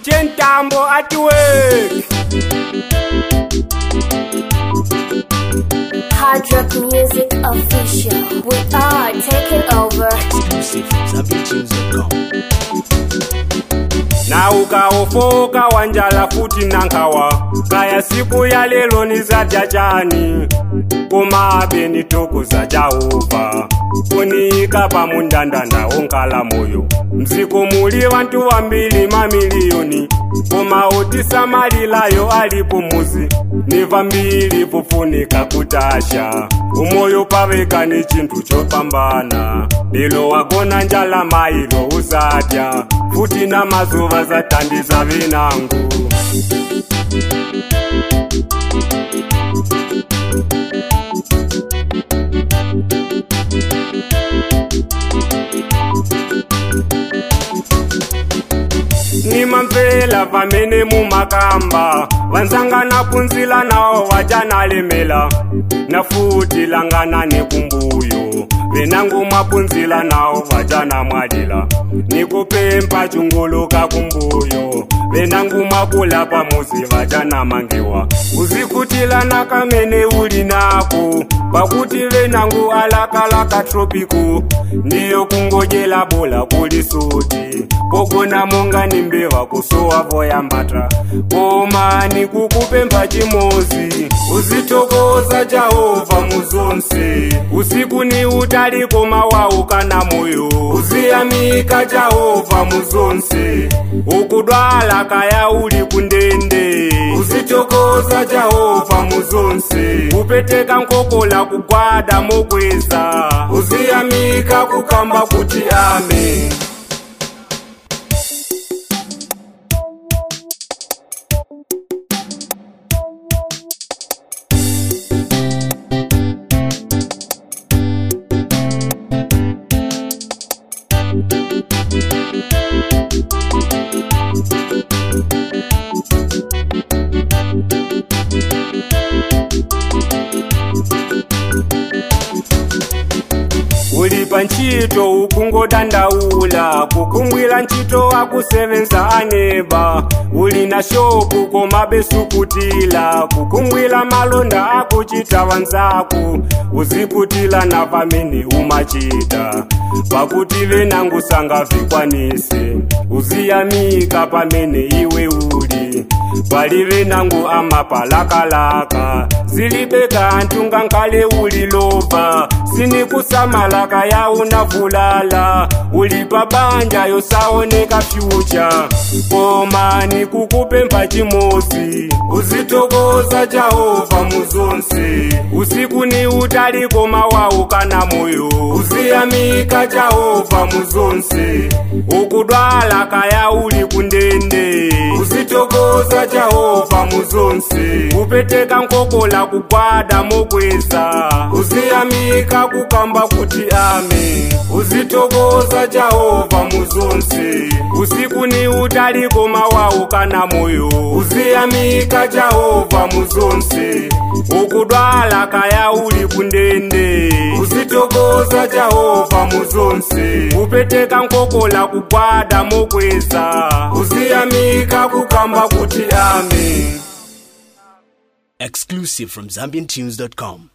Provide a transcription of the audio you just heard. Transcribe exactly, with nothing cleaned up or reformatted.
Chentambo at work. Hard Rock Music Official. We are taking over. Exclusive from Zambia Tunes dot com. Na ukaofoka wanjala futi nankawa kaya siku ya lelo ni za jajani kumabe ni toko za Jehova kuniika pa mundandanda onkala moyo mziko muli wantu wambili mamilioni koma otisa malilayo alipo muzi ni vambili pufunika kutasha umoyo paveka ni chintu chopambana lelo wakona njala mailo uzadya futi na mazuva za tandi za vinangu ni mamvela vamene mumakamba vanzangana punzila nao vajana lemela na futi langana ni kumbuyo venangu mapunzila nao vajana mwadila nikupempa chunguluka kumbuyo venangu makula pamuzi vajana mangiwa uzikutila nakamene uli nako pakuti venangu alakalaka tropiku ndiyo kungojela bola kulisuti pogona monga nimbeva kusowa voyambata koma nikukupempa chimozi uzitokoza Jehova muzonse usiku ni utali koma waukana moyo uziyamika Jehova muzonse ukudwala kaya uli kundende uzitokoza Jehova muzonse upeteka nkokola kugwada mokweza uziyamika kukamba kuti amen. Ulipa nchito ukungodandaula kukumbwila nchito akusevenza aneba ulina shopu komabesukutila kukumbwila malonda akuchita vanzaku uzikutila na vamene umachita pakuti venangu sanga vikwanise uziyamika pamene iwe uli pali venangu amapalakalaka zilibeka antunga nkale ulilova sinikusamalaka ya unavulala ulipa banja yosaoneka future koma nikukupempa chimosi uzitokoza Jehova muzonse usiku ni utali koma waukana moyo uziyamika Jehova muzonse ukudwala kaya uli kundende uzitokoza Jehova muzonse upeteka nkokola kugwada mokweza uziyamika kukamba kuti amen uzitokoza Jehova muzonse usiku ni utali koma waukana moyo uziyamika Jehova muzonse ukudwala kaya uli kundende uzitokoza Jehova muzonse upeteka nkokola kugwada mokweza uziyamika kukamba kuti amen. Exclusive from Zambian Tunes dot com.